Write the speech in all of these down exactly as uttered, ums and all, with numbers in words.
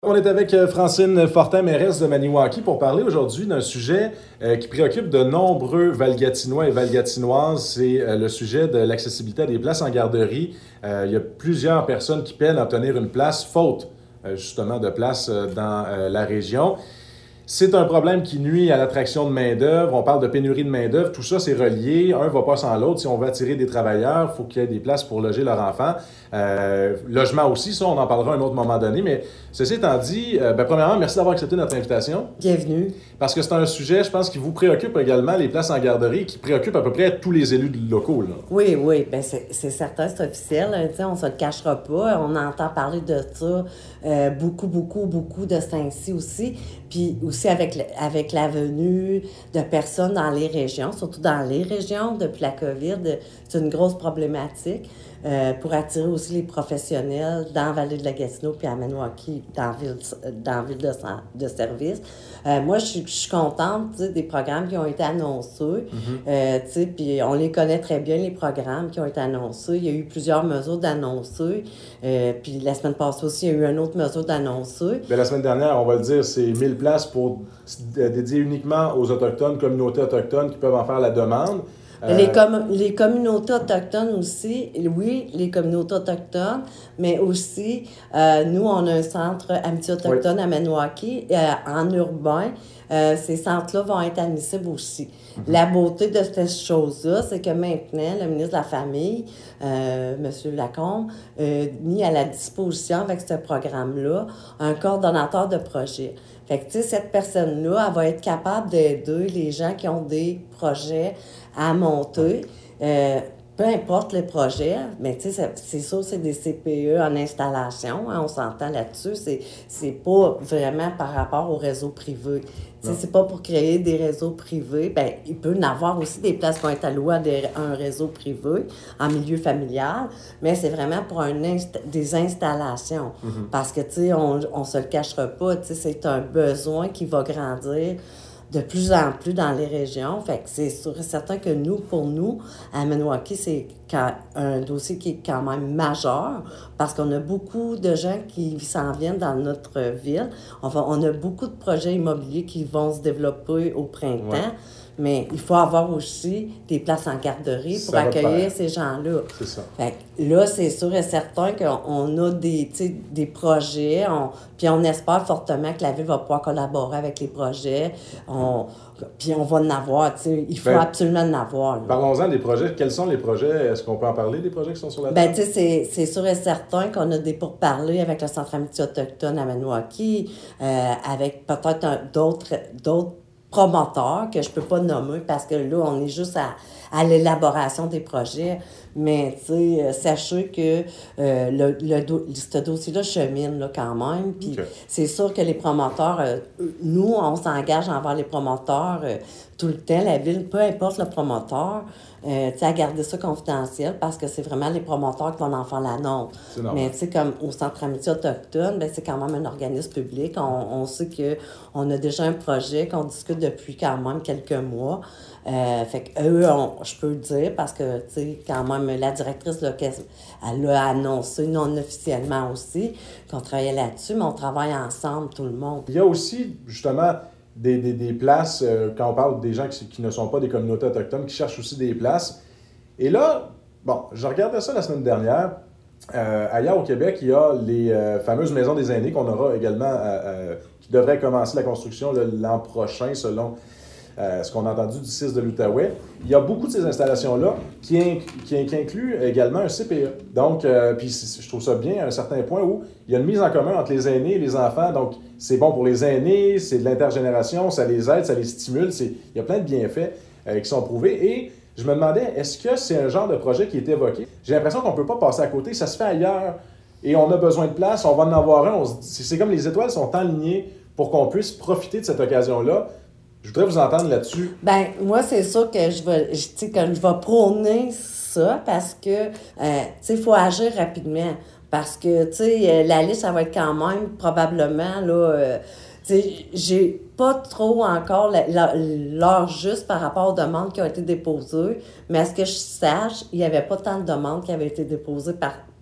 On est avec Francine Fortin, mairesse de Maniwaki, pour parler aujourd'hui d'un sujet euh, qui préoccupe de nombreux Valgatinois et Valgatinoises. C'est euh, le sujet de l'accessibilité à des places en garderie. Euh, il y a plusieurs personnes qui peinent à obtenir une place, faute euh, justement de place euh, dans euh, la région. C'est un problème qui nuit à l'attraction de main-d'œuvre. On parle de pénurie de main-d'œuvre. Tout ça, c'est relié. Un ne va pas sans l'autre. Si on veut attirer des travailleurs, il faut qu'il y ait des places pour loger leurs enfants. Euh, logement aussi, ça, on en parlera à un autre moment donné. Mais ceci étant dit, euh, ben, premièrement, merci d'avoir accepté notre invitation. Bienvenue. Parce que c'est un sujet, je pense, qui vous préoccupe également, les places en garderie, qui préoccupe à peu près tous les élus locaux. Là. Oui, oui, bien, c'est, c'est certain, c'est officiel. Hein, on ne se le cachera pas. On entend parler de ça euh, beaucoup, beaucoup, beaucoup de ce temps-ci aussi. Puis aussi avec, avec la venue de personnes dans les régions, surtout dans les régions, depuis la COVID, c'est une grosse problématique. Euh, pour attirer aussi les professionnels dans la vallée de la Gatineau puis à Maniwaki, dans la ville, dans la ville de, de service. Euh, moi, je suis, je suis contente des programmes qui ont été annoncés. Mm-hmm. Euh, puis on les connaît très bien, les programmes qui ont été annoncés. Il y a eu plusieurs mesures d'annoncer. Euh, puis la semaine passée aussi, il y a eu une autre mesure d'annoncer. Bien, la semaine dernière, on va le dire, c'est mille places pour dédier uniquement aux Autochtones, communautés autochtones qui peuvent en faire la demande. Euh, les, com- les communautés autochtones aussi, oui, les communautés autochtones, mais aussi, euh, nous, on a un centre Amitié autochtone oui. à Maniwaki, euh, en urbain. Euh, ces centres-là vont être admissibles aussi. Mm-hmm. La beauté de cette chose-là, c'est que maintenant, le ministre de la Famille, euh, M. Lacombe, a euh, mis à la disposition avec ce programme-là un coordonnateur de projet. Fait que, tu sais, cette personne-là, elle va être capable d'aider les gens qui ont des projets à monter. Euh, peu importe le projet, mais tu sais, c'est sûr, c'est des C P E en installation, hein, on s'entend là-dessus. C'est, c'est pas vraiment par rapport au réseau privé. Tu sais, c'est pas pour créer des réseaux privés. Bien, il peut y avoir aussi des places qui vont être allouées à des, un réseau privé en milieu familial, mais c'est vraiment pour un inst- des installations. Mm-hmm. Parce que, tu sais, on, on se le cachera pas, tu sais, c'est un besoin qui va grandir de plus en plus dans les régions. Fait que c'est sûr et certain que nous, pour nous, à Maniwaki, c'est un dossier qui est quand même majeur parce qu'on a beaucoup de gens qui s'en viennent dans notre ville. Enfin, on a beaucoup de projets immobiliers qui vont se développer au printemps. Ouais. Mais il faut avoir aussi des places en garderie pour accueillir ces gens-là. C'est ça. Fait que là, c'est sûr et certain qu'on a des, des projets, on, puis on espère fortement que la Ville va pouvoir collaborer avec les projets. On, puis on va en avoir, tu sais, il faut ben, absolument en avoir. Là. Parlons-en des projets. Quels sont les projets? Est-ce qu'on peut en parler des projets qui sont sur la table? Ben, tu sais, c'est, c'est sûr et certain qu'on a des pourparlers avec le Centre Amitié autochtone à Maniwaki, euh, avec peut-être un, d'autres, d'autres promoteurs que je peux pas nommer parce que là, on est juste à, à l'élaboration des projets. Mais, tu sais, euh, sachez que euh, le, le do- ce dossier-là chemine là, quand même. Puis okay. C'est sûr que les promoteurs, euh, nous, on s'engage envers les promoteurs euh, tout le temps. La Ville, peu importe le promoteur, euh, tu sais, à garder ça confidentiel parce que c'est vraiment les promoteurs qui vont en faire la nôtre. Mais, tu sais, comme au Centre Amitié autochtone, ben, c'est quand même un organisme public. On, on sait qu'on a déjà un projet qu'on discute depuis quand même quelques mois. Euh, fait qu'eux, je peux le dire parce que, tu sais, quand même, la directrice, là, elle l'a annoncé non officiellement aussi qu'on travaillait là-dessus, mais on travaille ensemble, tout le monde. Il y a aussi, justement, des, des, des places, euh, quand on parle des gens qui, qui ne sont pas des communautés autochtones, qui cherchent aussi des places. Et là, bon, je regardais ça la semaine dernière. Euh, ailleurs au Québec, il y a les euh, fameuses maisons des aînés qu'on aura également, euh, euh, qui devraient commencer la construction là, l'an prochain, selon Euh, ce qu'on a entendu du C I S de l'Outaouais. Il y a beaucoup de ces installations-là qui, inc- qui, qui incluent également un C P E. Donc, euh, puis je trouve ça bien à un certain point où il y a une mise en commun entre les aînés et les enfants. Donc, c'est bon pour les aînés, c'est de l'intergénération, ça les aide, ça les stimule. C'est, il y a plein de bienfaits euh, qui sont prouvés. Et je me demandais, est-ce que c'est un genre de projet qui est évoqué? J'ai l'impression qu'on ne peut pas passer à côté. Ça se fait ailleurs et on a besoin de place, on va en avoir un. On se dit, c'est comme les étoiles sont alignées pour qu'on puisse profiter de cette occasion-là. Je voudrais vous entendre là-dessus. Ben moi, c'est sûr que je vais, je, tu sais, que je vais prôner ça parce que, euh, tu sais, il faut agir rapidement. Parce que, tu sais, la liste, ça va être quand même probablement, là, euh, tu sais, j'ai pas trop encore la, la, l'heure juste par rapport aux demandes qui ont été déposées, mais à ce que je sache, il n'y avait pas tant de demandes qui avaient été déposées par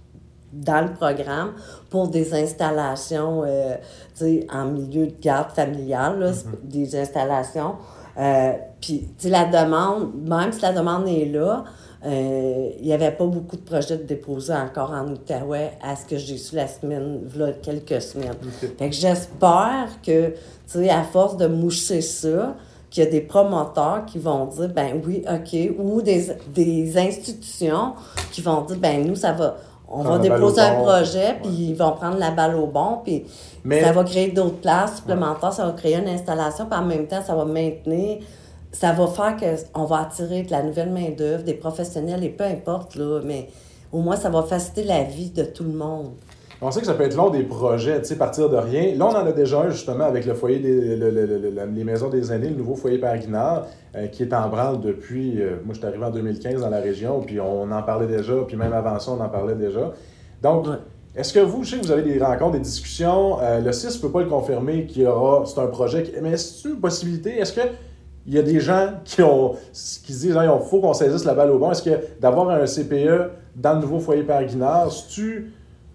dans le programme pour des installations euh, tu sais, en milieu de garde familiale, là, mm-hmm. des installations. Euh, Puis, tu sais, la demande, même si la demande est là, euh, il n'y avait pas beaucoup de projets de déposer encore en Outaouais à ce que j'ai su la semaine, là, quelques semaines. Okay. Fait que j'espère que, tu sais, à force de moucher ça, qu'il y a des promoteurs qui vont dire, ben oui, OK, ou des, des institutions qui vont dire, ben nous, ça va, on va déposer un projet, puis ouais. ils vont prendre la balle au bon, puis Mais... ça va créer d'autres places supplémentaires, ouais. ça va créer une installation, puis en même temps, ça va maintenir, ça va faire qu'on va attirer de la nouvelle main-d'œuvre, des professionnels, et peu importe, là, mais au moins, ça va faciliter la vie de tout le monde. On sait que ça peut être long des projets, tu sais, partir de rien. Là, on en a déjà un, justement, avec le foyer des le, le, le, les maisons des aînés, le nouveau foyer Père Guinard, euh, qui est en branle depuis... Euh, moi, je suis arrivé en deux mille quinze dans la région, puis on en parlait déjà, puis même avant ça, on en parlait déjà. Donc, ouais. est-ce que vous, je sais que vous avez des rencontres, des discussions, euh, le C I S ne peut pas le confirmer qu'il y aura... C'est un projet... Qui, mais est-ce une possibilité? Est-ce que... Il y a des gens qui ont qui se disent il faut qu'on saisisse la balle au bon. Est-ce que d'avoir un C P E dans le nouveau foyer Père Guinard, c'est-tu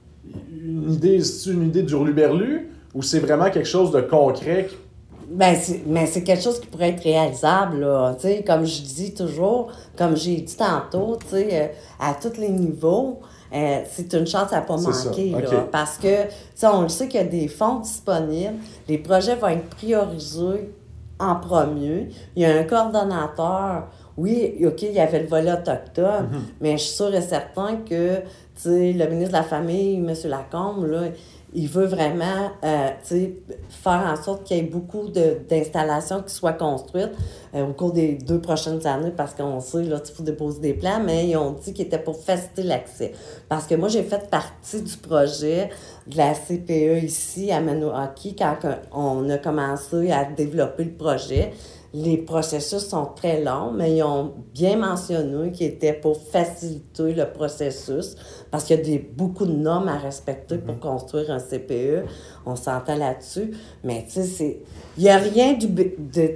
une idée, c'est-tu une idée d'hurluberlu ou c'est vraiment quelque chose de concret? Ben c'est, mais c'est quelque chose qui pourrait être réalisable, là. Tu sais, comme je dis toujours, comme j'ai dit tantôt, tu sais, euh, à tous les niveaux, euh, c'est une chance à ne pas c'est manquer, okay. là. Parce que, tu sais, on le sait qu'il y a des fonds disponibles, les projets vont être priorisés en premier. Il y a un coordonnateur. Oui, OK, il y avait le volet autochtone, mm-hmm. mais je suis sûre et certain que, tu sais, le ministre de la Famille, M. Lacombe, là, il veut vraiment, euh, tu sais, faire en sorte qu'il y ait beaucoup de, d'installations qui soient construites euh, au cours des deux prochaines années, parce qu'on sait, là, tu faut déposer des plans, mais ils ont dit qu'il était pour faciliter l'accès. Parce que moi, j'ai fait partie du projet de la C P E ici, à Maniwaki, quand on a commencé à développer le projet. Les processus sont très longs, mais ils ont bien mentionné qu'ils étaient pour faciliter le processus, parce qu'il y a des, beaucoup de normes à respecter pour construire un C P E. On s'entend là-dessus. Mais, tu sais, il n'y a rien du, de,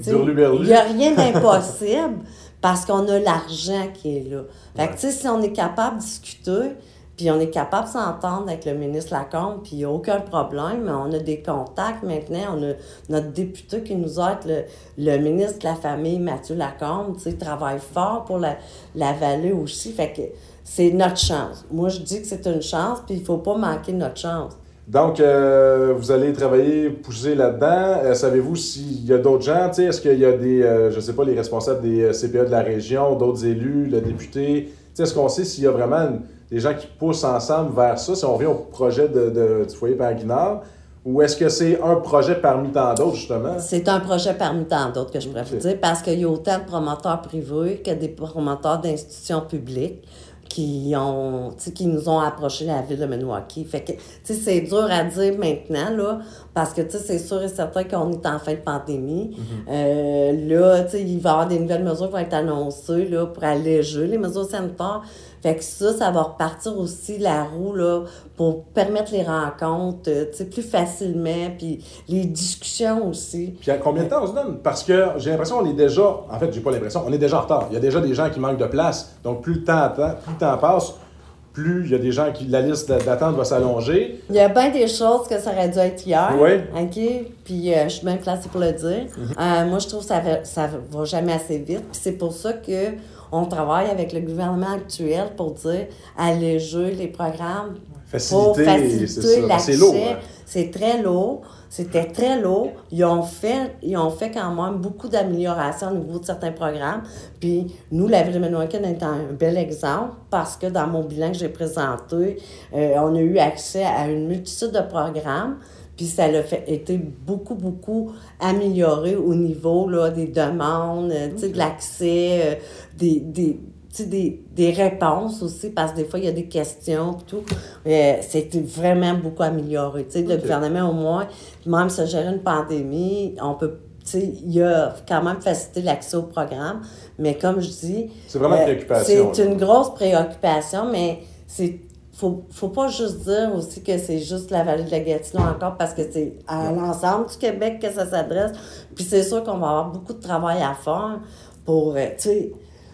il y a rien d'impossible parce qu'on a l'argent qui est là. Fait que, tu sais, si on est capable de discuter, puis on est capable de s'entendre avec le ministre Lacombe, puis il n'y a aucun problème. On a des contacts maintenant. On a notre député qui nous aide, le, le ministre de la Famille, Mathieu Lacombe, tu sais, travaille fort pour la, la vallée aussi. Fait que c'est notre chance. Moi, je dis que c'est une chance, puis il ne faut pas manquer notre chance. Donc, euh, vous allez travailler, pousser là-dedans. Euh, savez-vous s'il y a d'autres gens? Est-ce qu'il y a des, euh, je ne sais pas, les responsables des C P E de la région, d'autres élus, le député? T'sais, est-ce qu'on sait s'il y a vraiment une, des gens qui poussent ensemble vers ça, si on revient au projet de, de, du foyer Père Guinard? Ou est-ce que c'est un projet parmi tant d'autres, justement? C'est un projet parmi tant d'autres que je pourrais okay. vous dire, parce qu'il y a autant de promoteurs privés que des promoteurs d'institutions publiques qui ont, qui nous ont approché la ville de Maniwaki. Fait que, tu sais, c'est dur à dire maintenant, là, parce que, tu sais, c'est sûr et certain qu'on est en fin de pandémie. Mm-hmm. Euh, là, tu sais, il va y avoir des nouvelles mesures qui vont être annoncées, là, pour alléger les mesures sanitaires. Fait que ça, ça va repartir aussi la roue, là, pour permettre les rencontres, tu sais, plus facilement, puis les discussions aussi. Puis à combien de temps on se donne? Parce que j'ai l'impression qu'on est déjà, en fait, j'ai pas l'impression, on est déjà en retard. Il y a déjà des gens qui manquent de place. Donc, plus le temps attend, plus le temps passe, plus il y a des gens qui, la liste d'attente va s'allonger. Il y a bien des choses que ça aurait dû être hier. Oui. OK? Puis euh, je suis bien placée pour le dire. Mm-hmm. Euh, moi, je trouve que ça va, ça va jamais assez vite. Puis c'est pour ça que on travaille avec le gouvernement actuel pour dire alléger les programmes. Faciliter, pour faciliter c'est l'accès. C'est lourd. Hein? C'est très lourd. C'était très lourd. Ils ont fait, ils ont fait quand même beaucoup d'améliorations au niveau de certains programmes. Puis nous, la Ville de Maniwaki est un bel exemple parce que dans mon bilan que j'ai présenté, euh, on a eu accès à une multitude de programmes. Puis ça a fait, été beaucoup, beaucoup amélioré au niveau là, des demandes, okay. tu sais, de l'accès, euh, des, des, des, des réponses aussi, parce que des fois, il y a des questions et tout. Euh, c'était vraiment beaucoup amélioré. Tu sais, okay. Le gouvernement, au moins, même si gérer une pandémie, on peut... Il a quand même facilité l'accès au programme, mais comme je dis... C'est vraiment une euh, préoccupation. C'est là. Une grosse préoccupation, mais c'est... Faut, faut pas juste dire aussi que c'est juste la vallée de la Gatineau encore, parce que c'est à l'ensemble du Québec que ça s'adresse. Puis c'est sûr qu'on va avoir beaucoup de travail à faire pour, tu sais,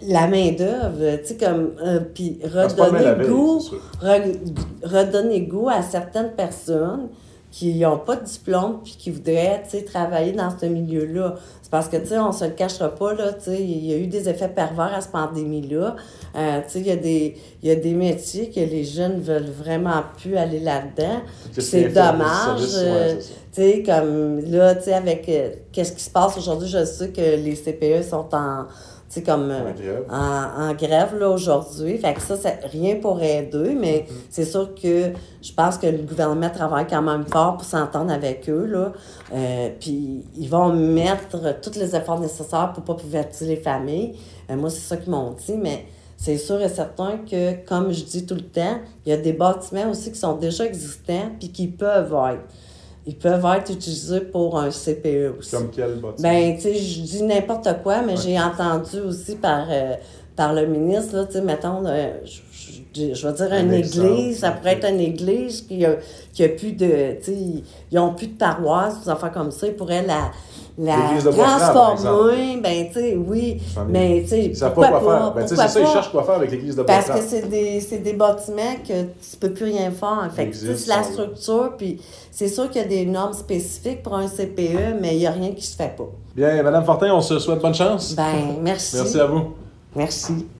la main-d'œuvre, tu sais, comme. Euh, puis Ah, c'est pas le même la redonner veille, goût, c'est sûr. re- redonner goût à certaines personnes qui n'ont pas de diplôme puis qui voudraient, tu sais, travailler dans ce milieu-là. C'est parce que, tu sais, on se le cachera pas, là, tu sais, il y a eu des effets pervers à cette pandémie-là. Euh, tu sais, il y a des, il y a des métiers que les jeunes veulent vraiment plus aller là-dedans. Qu'est-ce C'est qui est fait, dommage. les services, euh, ouais, c'est ça. tu sais, comme là, tu sais, avec euh, qu'est-ce qui se passe aujourd'hui, je sais que les C P E sont en, tu sais, comme euh, En grève. en, en grève, là, aujourd'hui. Fait que ça, c'est rien pour aider, mais Mm-hmm. c'est sûr que je pense que le gouvernement travaille quand même fort pour s'entendre avec eux, là. Euh, puis ils vont mettre tous les efforts nécessaires pour pas privilégier les familles. Euh, moi, c'est ça qu'ils m'ont dit, mais c'est sûr et certain que, comme je dis tout le temps, il y a des bâtiments aussi qui sont déjà existants puis qui peuvent être. Ils peuvent être utilisés pour un C P E aussi. Comme quel bâtiment? Ben, tu sais, je dis n'importe quoi, mais j'ai entendu aussi par, euh, par le ministre, là, tu sais, mettons, euh, je, je, je vais dire Un une exemple, église, ça pourrait ok. être une église qui a, qui a plus de, tu sais, ils n'ont plus de paroisse, des affaires comme ça, ils pourraient la, la L'église de Bois-Franc, par transformer, ben, tu sais, oui, J'en ai- mais, tu sais, Ils savent pourquoi pas quoi pas, faire. Ben, tu sais, pourquoi c'est ça, ils pas? cherchent quoi faire avec l'église de Parce Bois-Franc. que c'est des, c'est des bâtiments que tu peux plus rien faire. Fait que, tu sais, Existe, c'est la ça, oui. structure, puis c'est sûr qu'il y a des normes spécifiques pour un C P E, mais il n'y a rien qui se fait pas. Bien, Madame Fortin, on se souhaite bonne chance. Ben, merci. Merci à vous. Merci.